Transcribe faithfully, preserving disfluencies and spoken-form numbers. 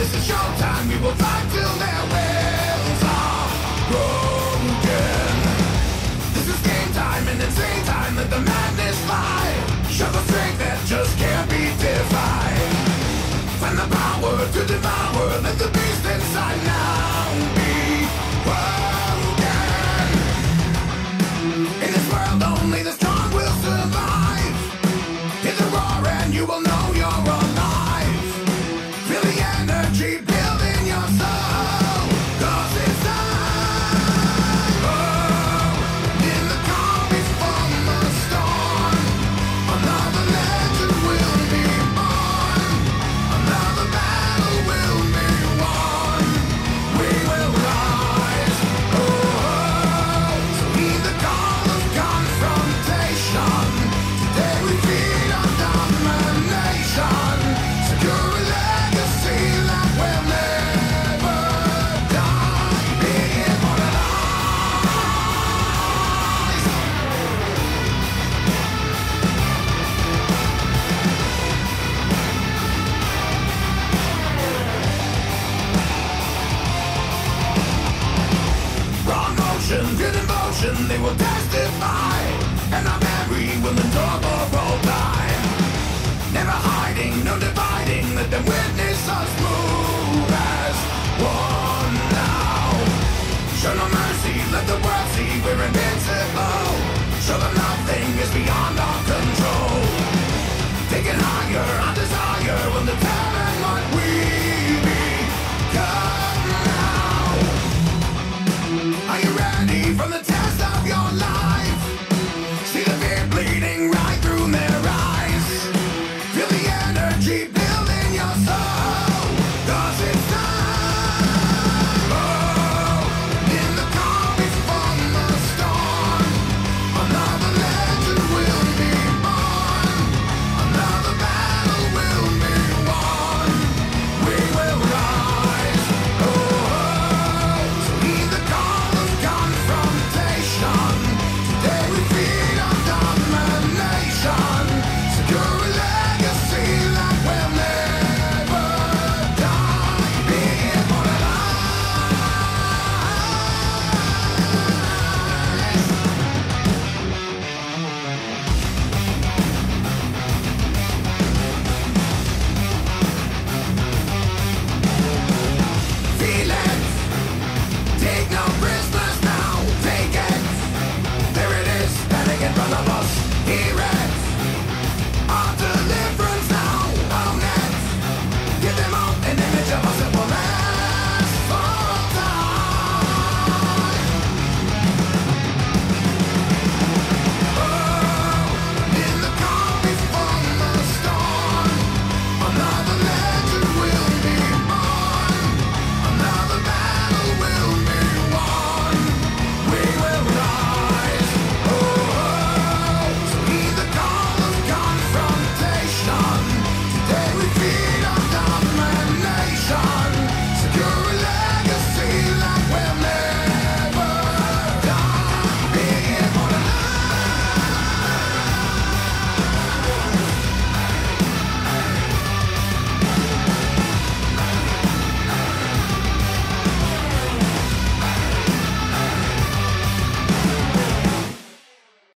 This is showtime, we will fight till their wills are broken. This is game time and insane time, let the madness fly. Show the strength that just can't be defied. Find the power to devour, let the beast inside now be broken. In this world only the strong will survive. Hit the roar and you will know you're alive. Feel the energy building your soul, 'cause it's time. Oh, in the calm before the storm, another legend will be born. Another battle will be won. We will rise. Oh, so heed the call of confrontation. Today we feed on domination. Secure a legacy that will never die. Be immortalized. Raw motion, good emotion, they will testify. And our memory will endure for all time. Never hiding, no dividing, let them witness us move as one now. Show no mercy, let the world see we're invincible. Show them nothing is beyond our control. Take it higher.